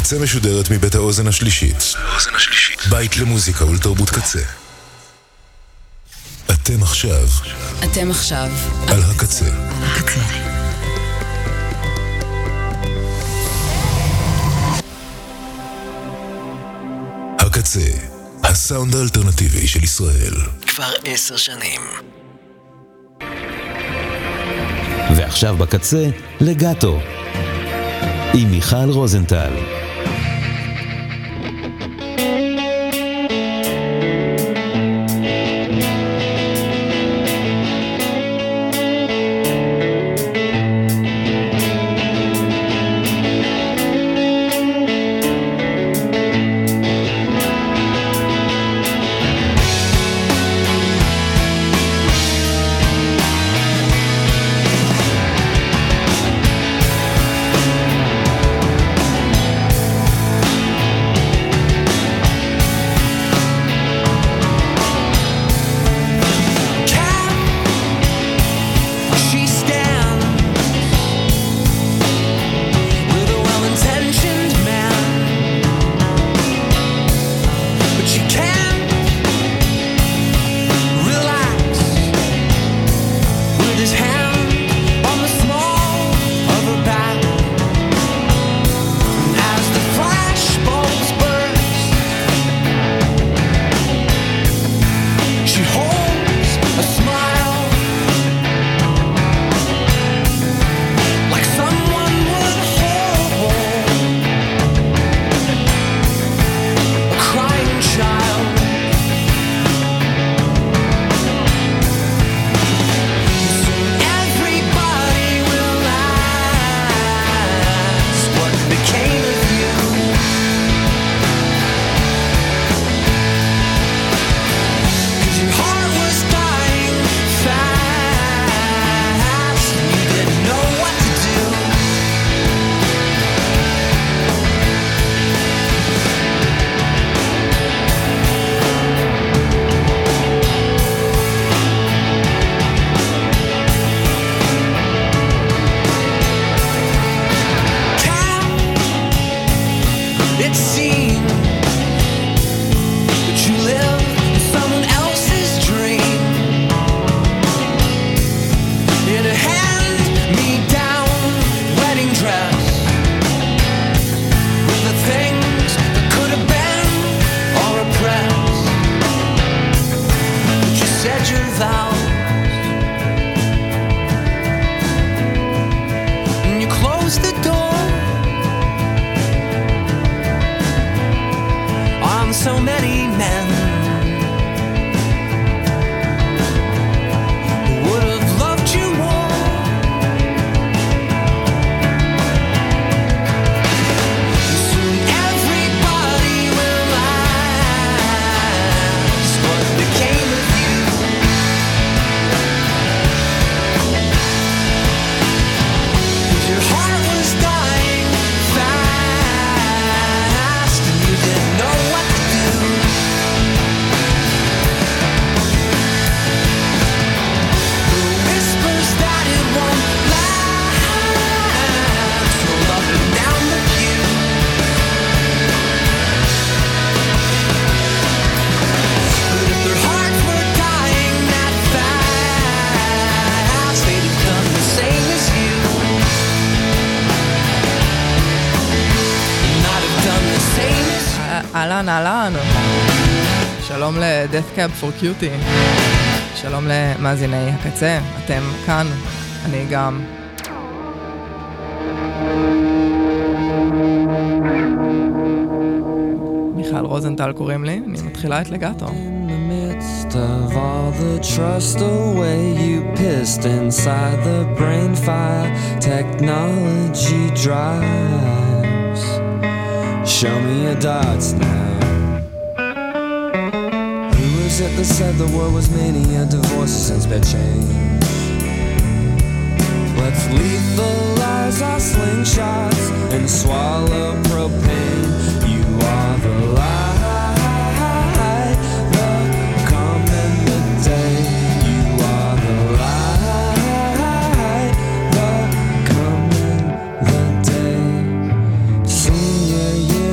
הקצה משודרת מבית האוזן השלישית. בית למוזיקה ולתרבות קצה. אתם עכשיו על הקצה. הקצה, הסאונד האלטרנטיבי של ישראל. כבר 10 שנים. ועכשיו בקצה, לגאטו. עם מיכל רוזנטל. אהלן, שלום ל-Death Cab for Cutie, שלום למאזיני הקצה, אתם כאן, אני גם. מיכל רוזנטל קוראים לי, אני מתחילה את לגאטו. Of all the trust away you pissed inside the brain fire technology drives. Show me your dots now. Who was it that said the world was mania, divorces and spare change? Let's lethalize our slingshots and swallow propane. You are the light. Senior year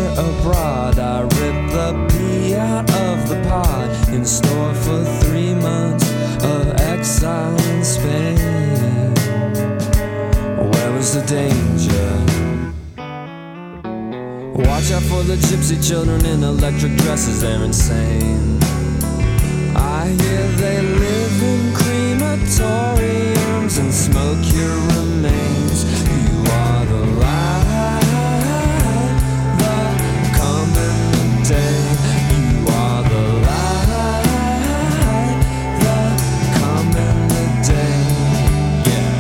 there's a danger. Watch out for the gypsy children in electric dresses, they're insane. I hear they live in crematoriums and smoke your remains. You are the light that come in the day. You are the light that come in the day. Yeah.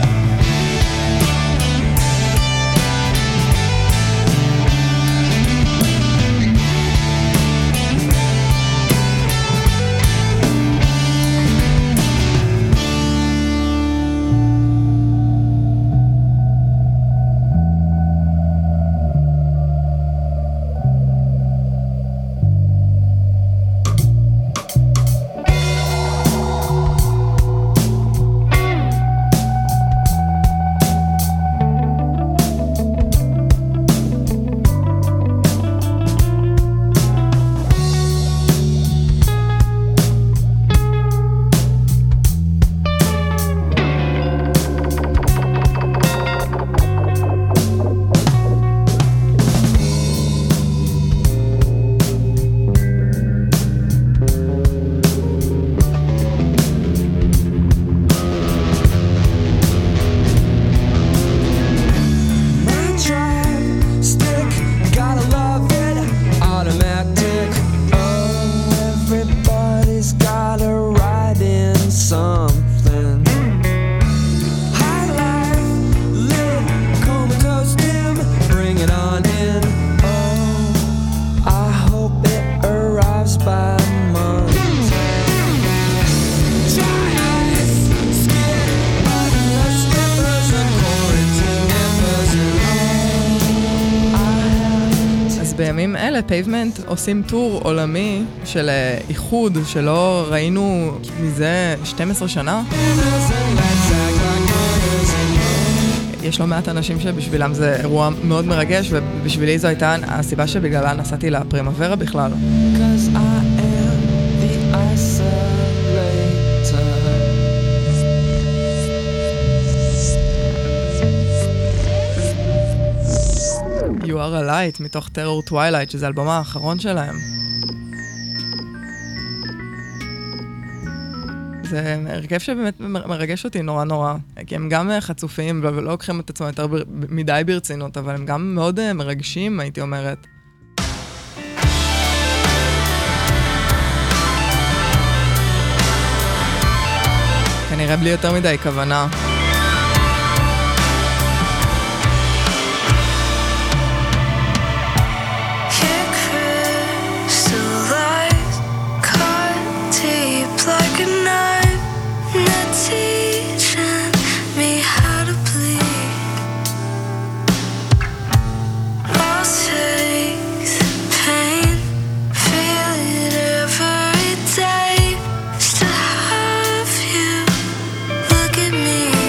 בימים אלה פייבמנט עושים טור עולמי של איחוד שלא ראינו מזה 12 שנה. יש לא מעט אנשים שבשבילם זה אירוע מאוד מרגש, ובשבילי זו הייתה הסיבה שבגללה נסעתי לפרימוורה בכלל. You are a light מתוך טרור טווילייט, שזה אלבום האחרון שלהם. זה הרכב שבאמת מרגש אותי נורא נורא, כי הם גם חצופים ולא לוקחים את עצמם יותר מדי ברצינות, אבל הם גם מאוד מרגשים, הייתי אומרת. כנראה בלי יותר מדי כוונה. Me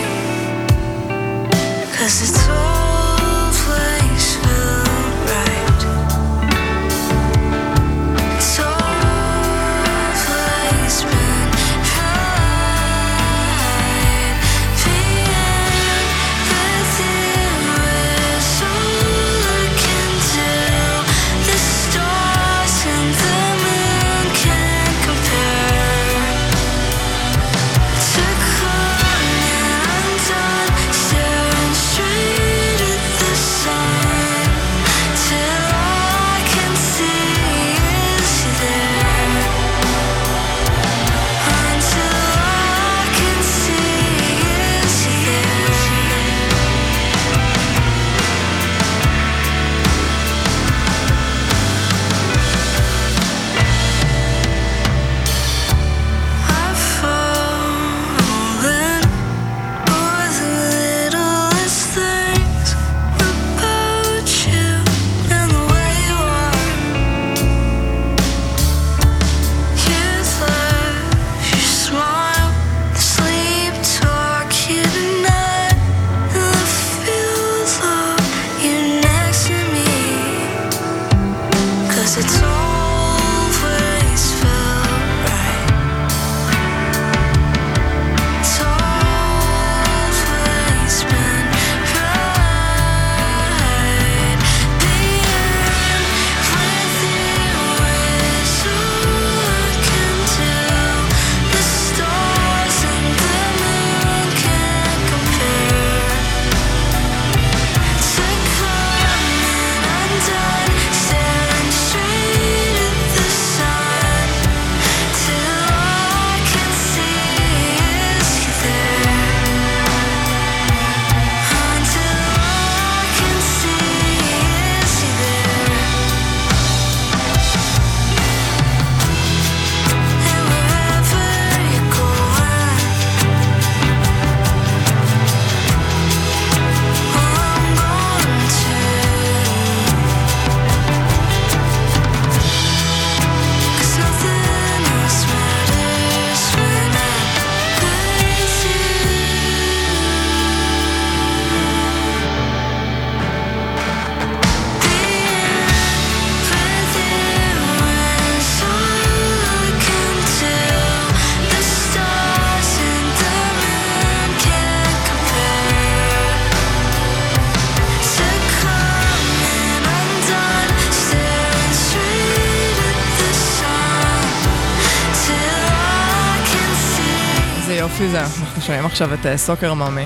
יופי זה, אנחנו שומעים עכשיו את סוקר מאמי.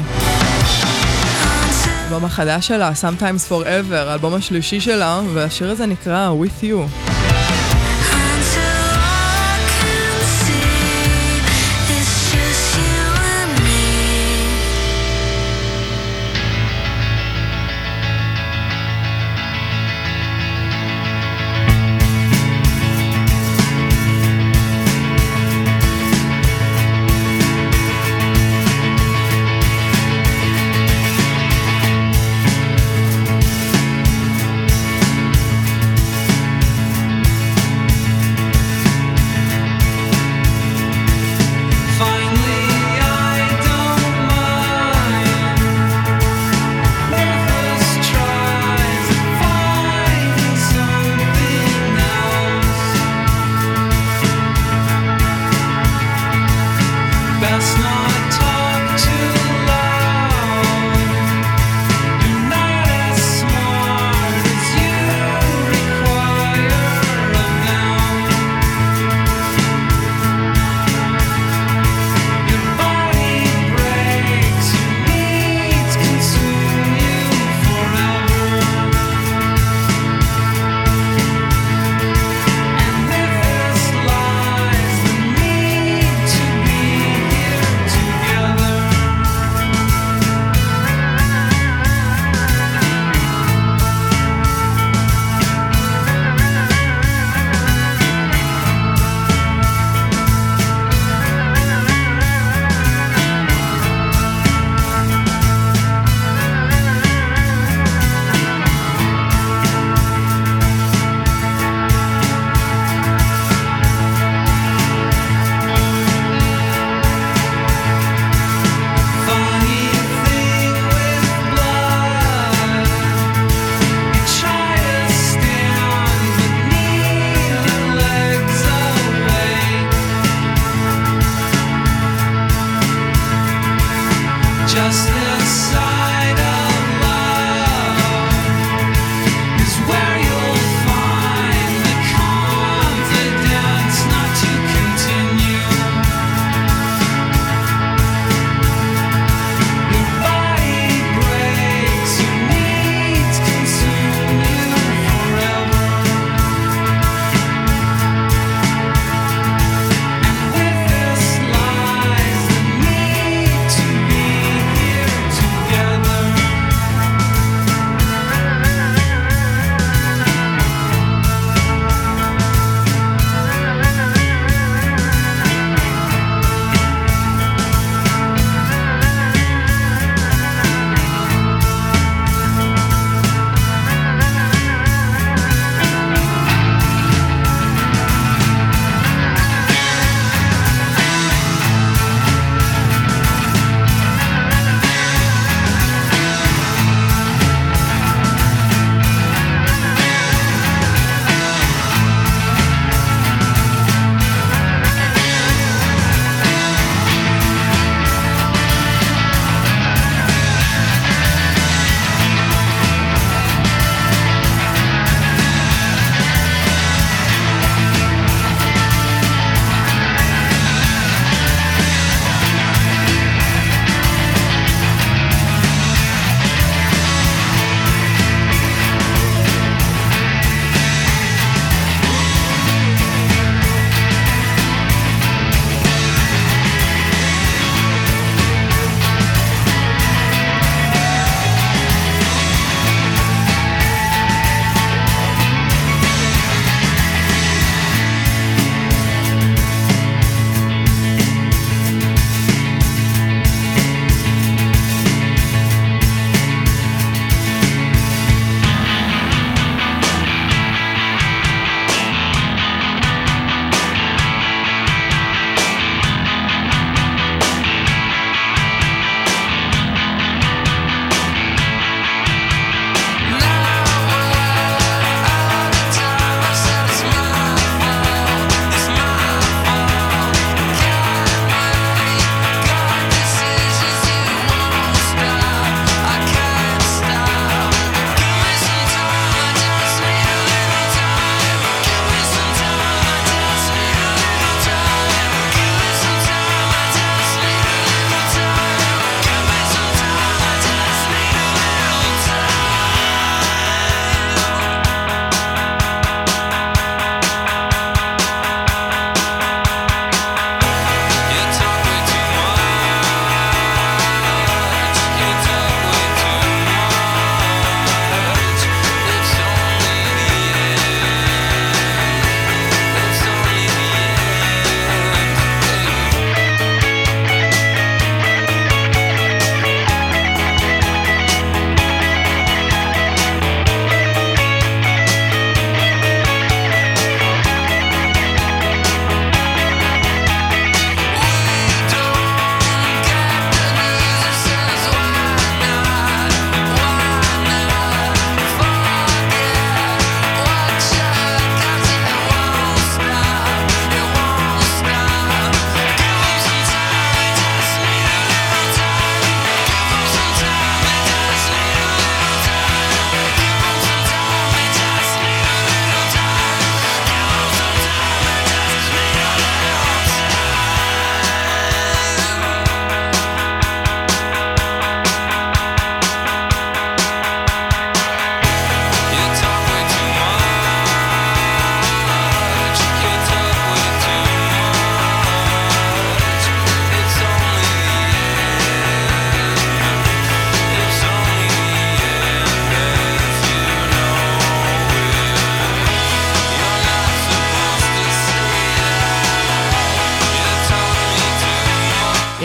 האלבום החדש שלה, Sometimes Forever, האלבום השלישי שלה, והשיר הזה נקרא With You.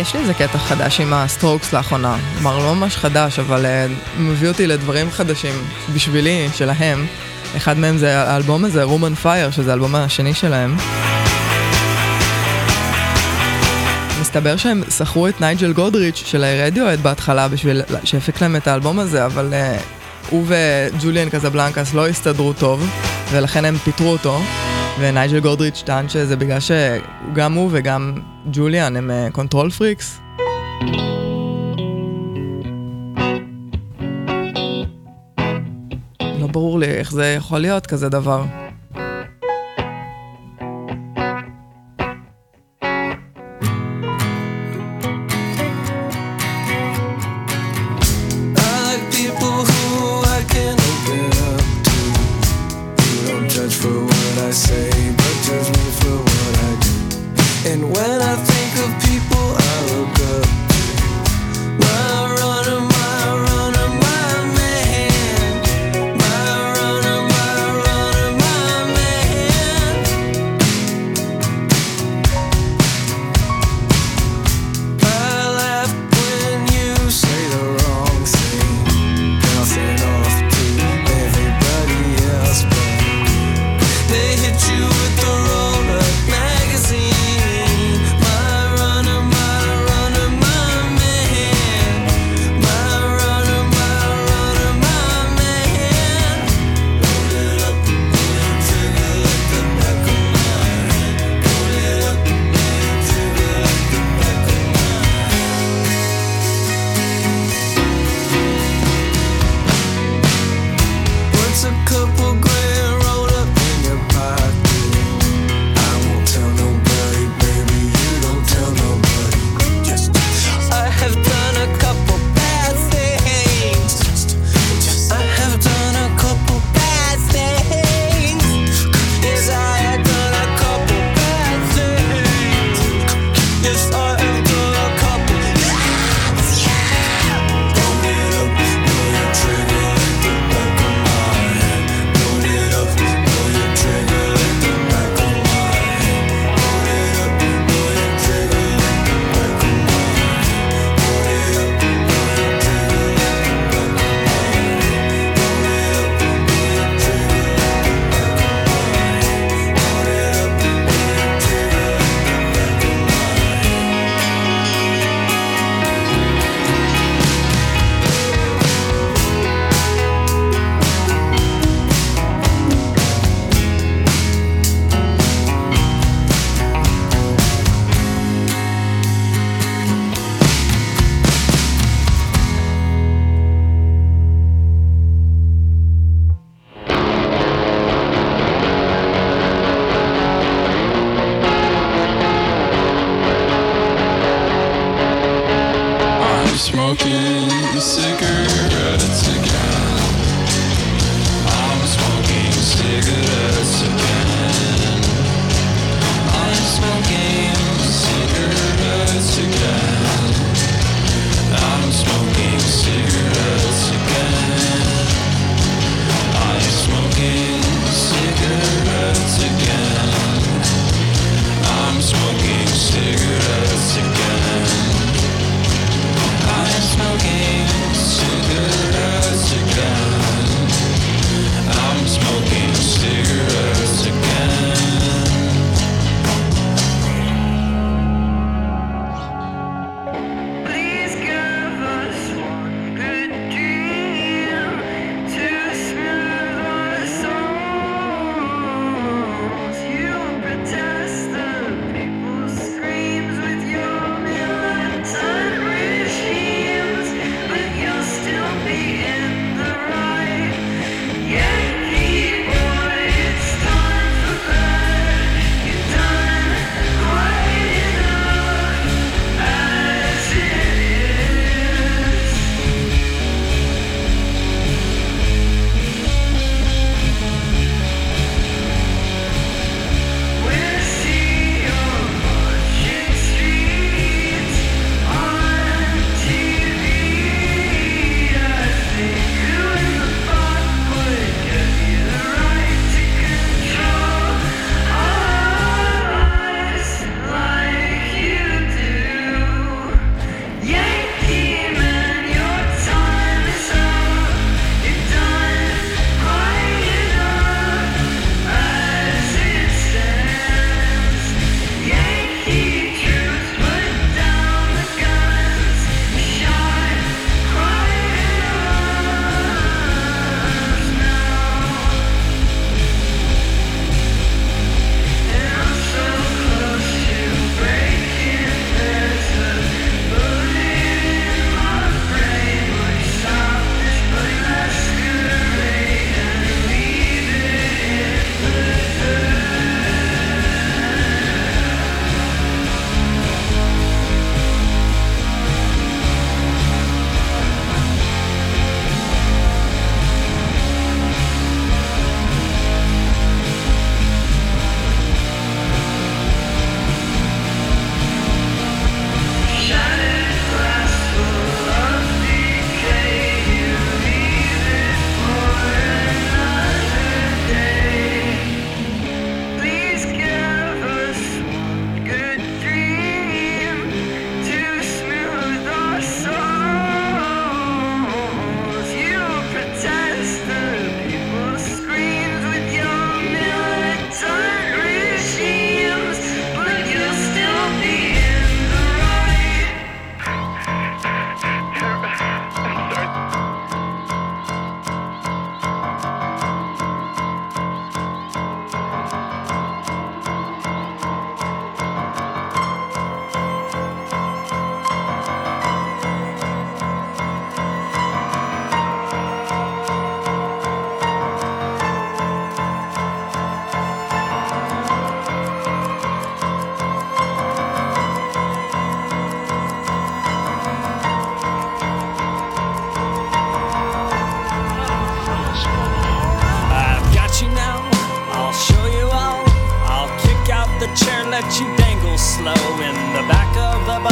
יש לי איזה קטע חדש עם הסטרוקס לאחרונה. כלומר, לא ממש חדש, אבל מביא אותי לדברים חדשים בשבילי, שלהם. אחד מהם זה האלבום הזה, Room on Fire, שזה האלבום השני שלהם. מסתבר שהם שכרו את נייג'ל גודריץ' של הרדיואד בהתחלה בשביל שהפיק להם את האלבום הזה, אבל הוא וג'וליאן קזבלנקס לא הסתדרו טוב, ולכן הם פיטרו אותו. ונייג'ל גודריץ' טען שזה בגלל שגם הוא וגם ג'וליאן הם קונטרול פריקס. לא ברור לי איך זה יכול להיות כזה דבר. My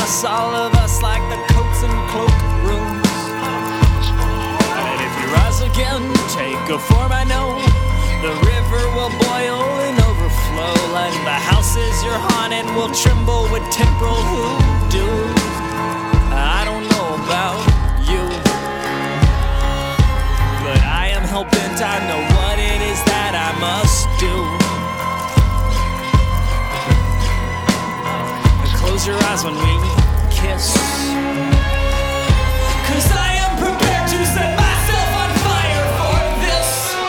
all of us like the coats and cloak rooms. And if you rise again, take a form I know. The river will boil and overflow, and the houses you're haunting will tremble with temporal hoodoo. I don't know about you, but I am hell-bent, I know what it is that I must do. And close your eyes when we kiss, 'cause I am prepared to set myself on fire for this.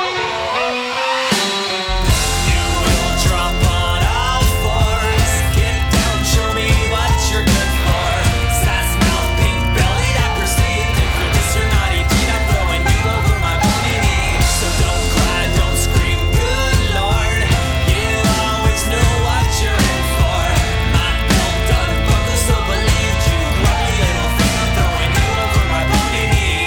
You will drop on all fours, get down, show me what you're good for. Sass mouth, pink bellied, I perceive. For this you're naughty deed, I'm throwing you over my bony knee. So don't cry, don't scream, good Lord. You always know what you're in for. My belt done, buckle, so believed you. Grubby little thing, I'm throwing you over my bony knee.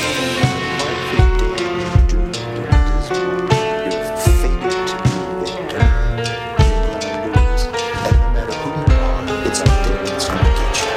It's out there, it's gonna get you.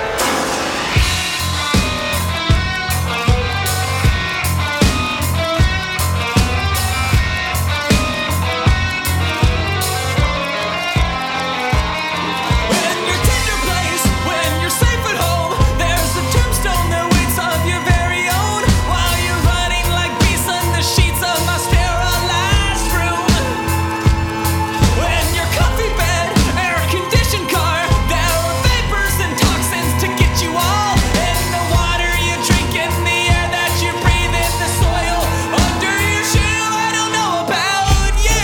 In your tender place, when you're safe at home, there's a tombstone that waits of your very own. While you're running like beasts on the sheets of my sterilized room. When your comfy bed, air-conditioned car, there are vapors and toxins to get you all. In the water you drink, in the air that you breathe, in the soil under your shoe. I don't know about you,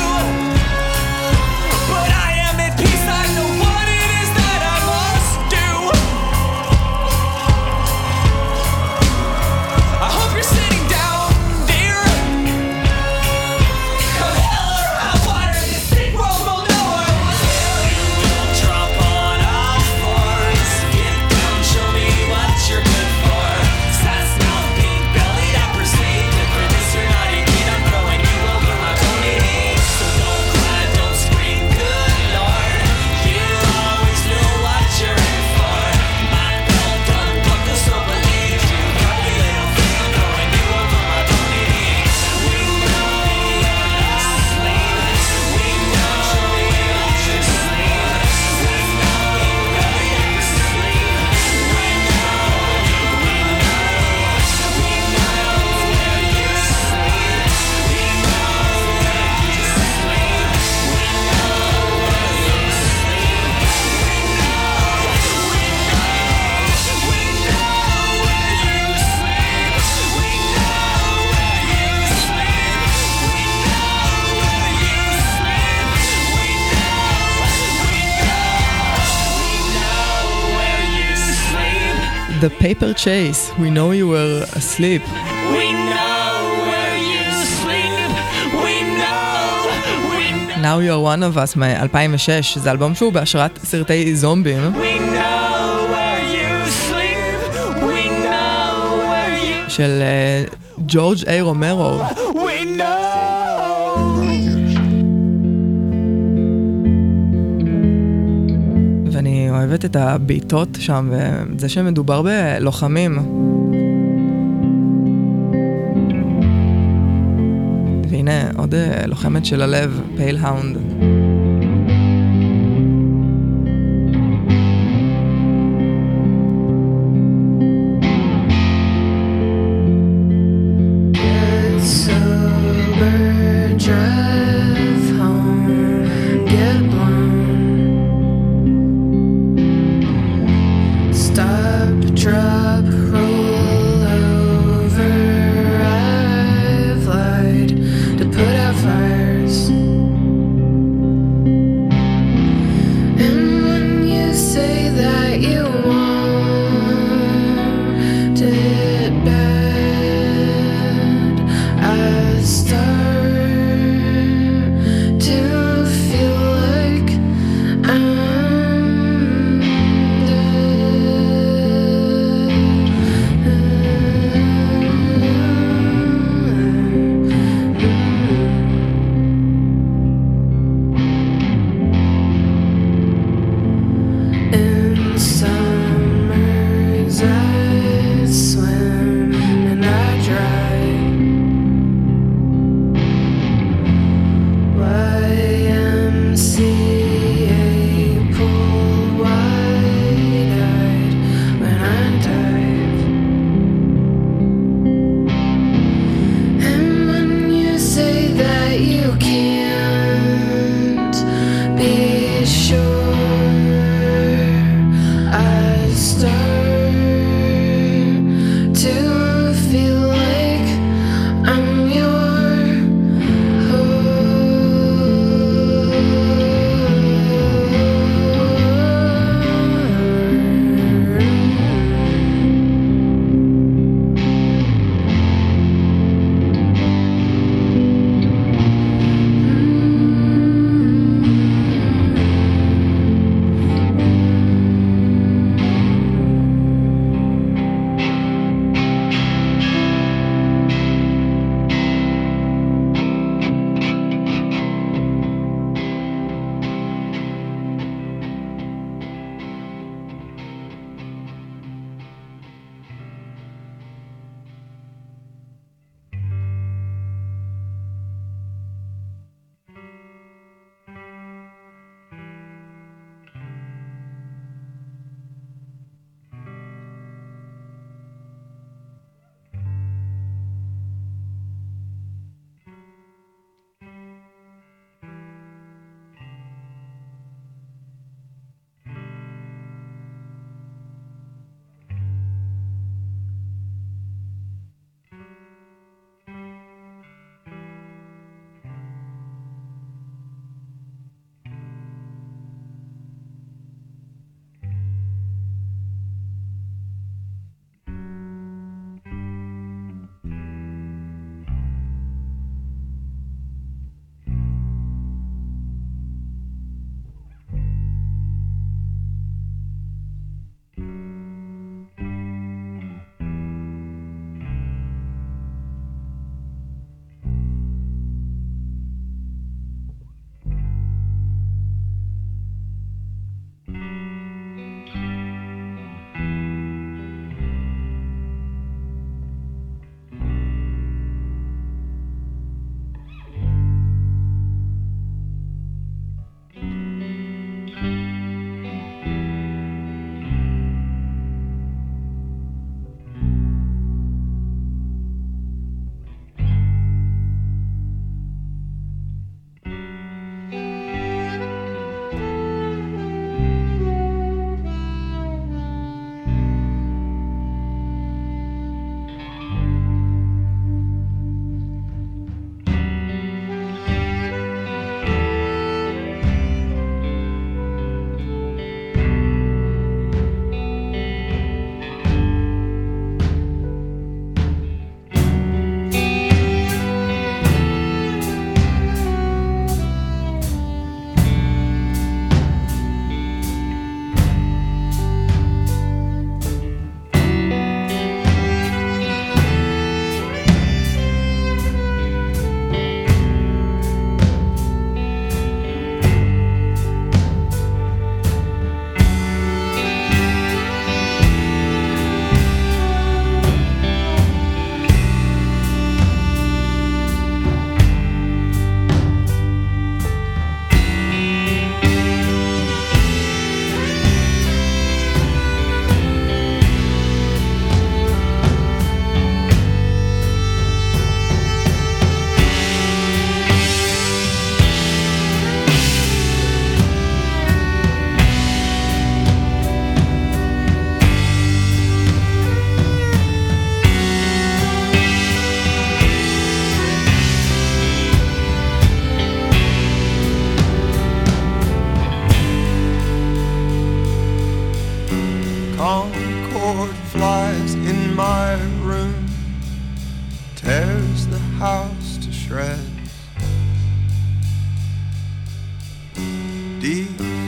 but I am at peace, I know what it is that I must do. I hope you're sitting down, dear. Come hell or high water, this big world will know I was here. You'll drop on all fours, get down, show me what you're good for. Sass mouth, pink bellied, I perceive. For this you're naughty deed, I'm throwing you over my bony knee. So don't cry, don't scream, good Lord. You always know what you're in for. My belt done, buckle, so believe you. Grubby little thing, I'm throwing you over my bony knee. We know you're asleep. We know you're asleep. We know you're asleep. We know where you sleep. We know where you sleep. We know where you sleep. The Paper Chase, We Know You Were Asleep. Now You're One of Us מ-2006, זה אלבום שהוא בהשראת סרטי זומבים של ג'ורג' איי רומרו. ואני אוהבת את הביטות שם, וזה שמדובר בלוחמים. והנה עוד לוחמת של הלב, פייל האונד. Fires.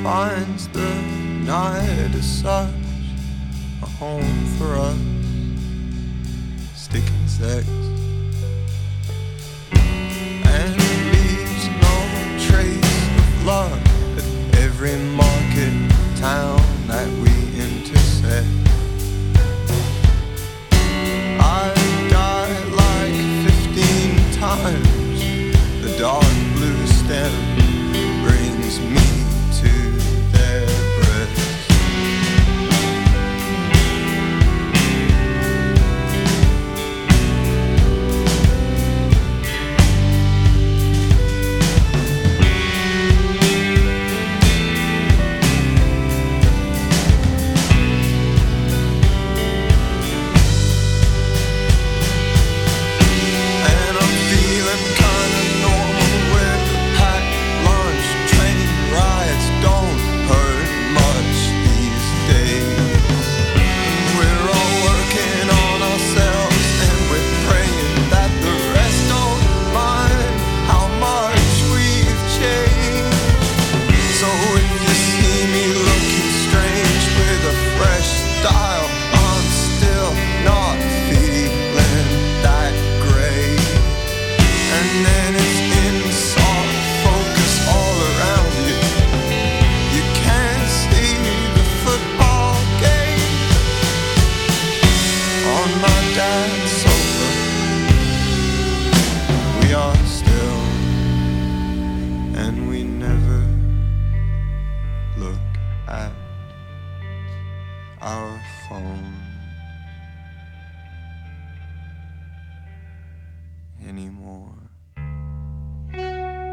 finds the night as such a home for us, stick insects, and leaves no trace of luck at every market town that we intersect. I died like 15 times. The dark blue stem brings me to their breast. And I'm feeling kinda normal with a packed lunch. Train rides don't hurt much these days. We're all working on ourselves and we're praying that the rest don't mind how much we've changed. So if you see me looking strange with a fresh style, I'm still not feeling that great. And then it's in soft focus all around you. You can't see the football game on my dad's sofa. We are still, and we never look at our phone anymore.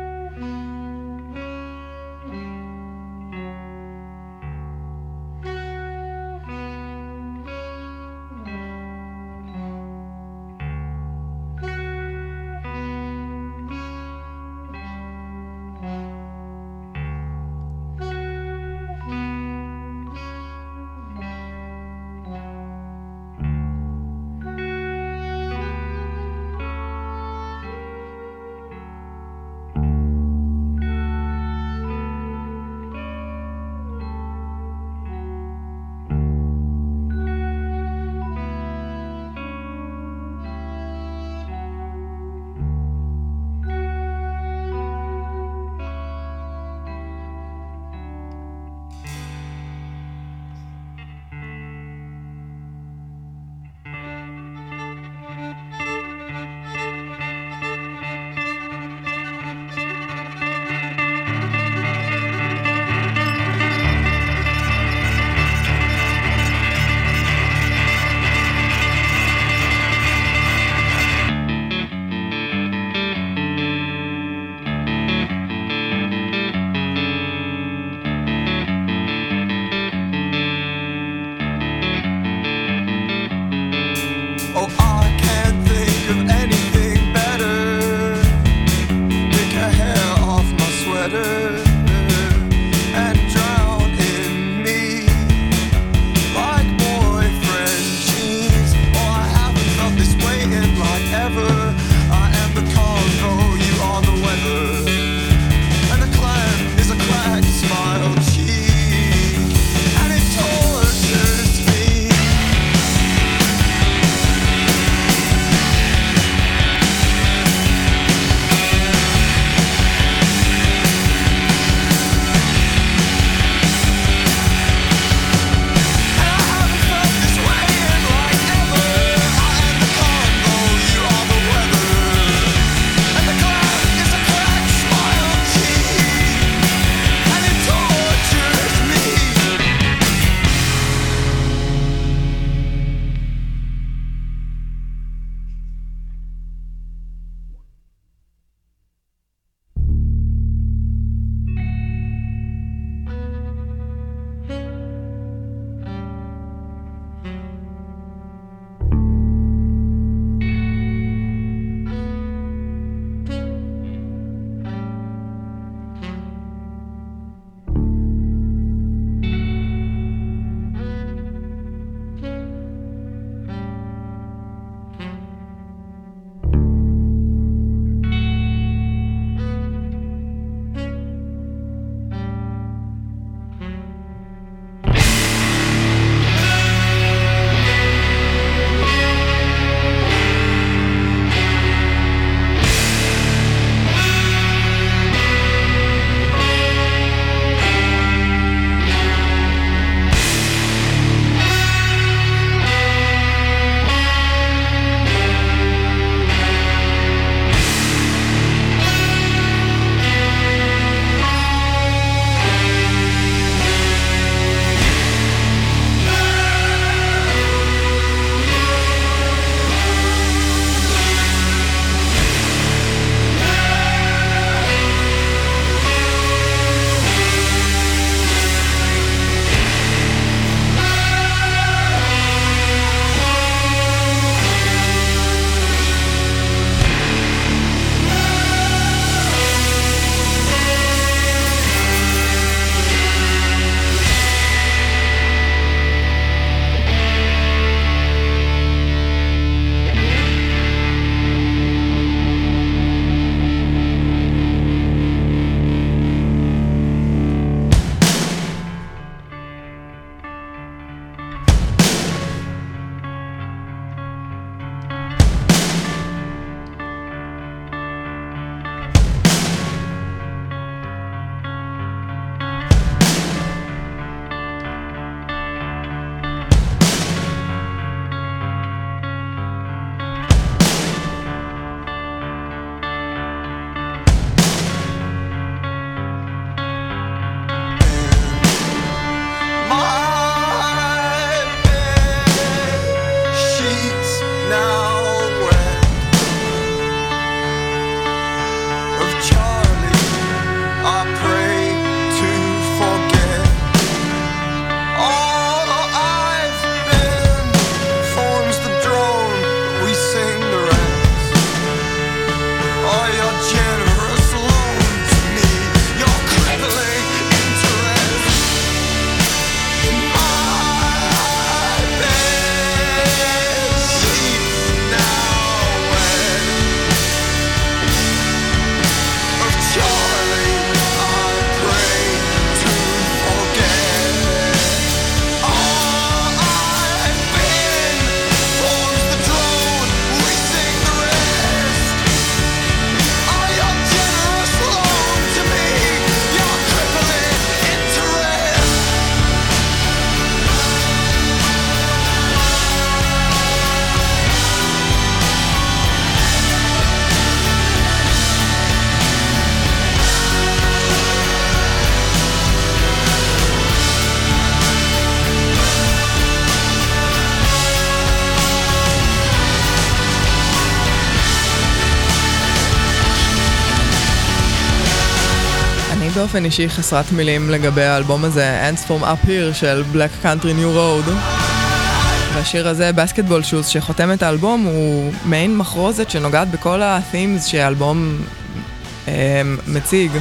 באופן אישי חסרת מילים לגבי האלבום הזה, Ants From Up Here של Black Country New Road. והשיר הזה, Basketball Shoes, שחותם את האלבום, הוא מעין מחרוזת שנוגעת בכל ה-themes שהאלבום מציג.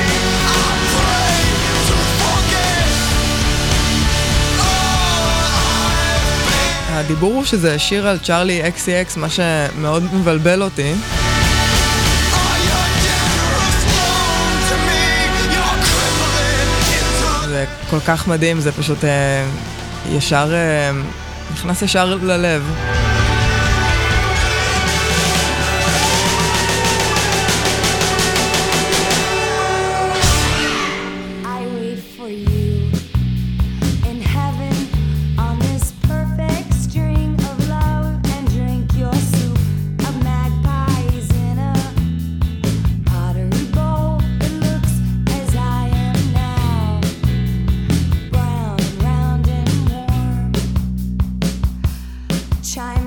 הדיבור הוא שזה שיר על צ'ארלי XCX, מה שמאוד מבלבל אותי. זה כל כך מדהים, זה פשוט ישר, נכנס ישר ללב. Chime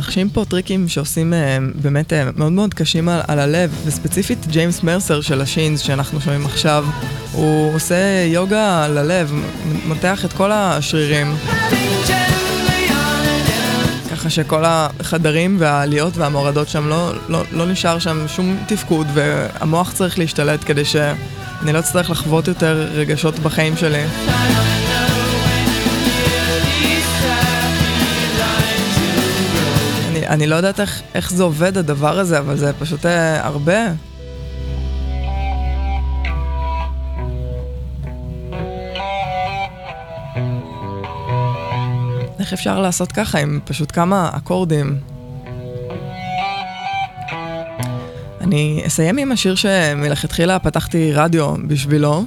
מתרחשים פה טריקים שעושים באמת מאוד מאוד קשים על הלב, וספציפית ג'יימס מרסר של השינס שאנחנו שומעים עכשיו, הוא עושה יוגה ללב, מותח את כל השרירים. ככה שכל החדרים והעליות והמורדות שם לא נשאר שם שום תפקוד, והמוח צריך להשתלט כדי שאני לא אצטרך לחוות יותר רגשות בחיים שלי. אני לא יודעת איך זה עובד הדבר הזה, אבל זה פשוט הרבה. איך אפשר לעשות ככה עם פשוט כמה אקורדים? אני אסיים עם השיר שמלכתחילה פתחתי רדיו בשבילו.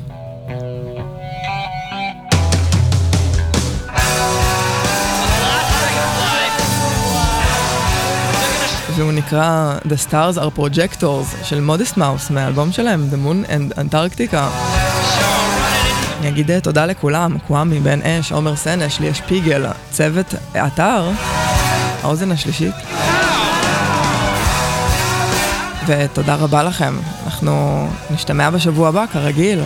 והוא נקרא The Stars Are Projectors של מודסט מאוס מהאלבום שלהם The Moon and Antarctica. אני אגיד תודה לכולם, קוואמי, בן אש, עומר סנש, ליה שפיגל, צוות האתר, האוזן השלישית. ותודה רבה לכם, אנחנו נשתמע בשבוע הבא כרגיל.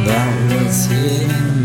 that was hidden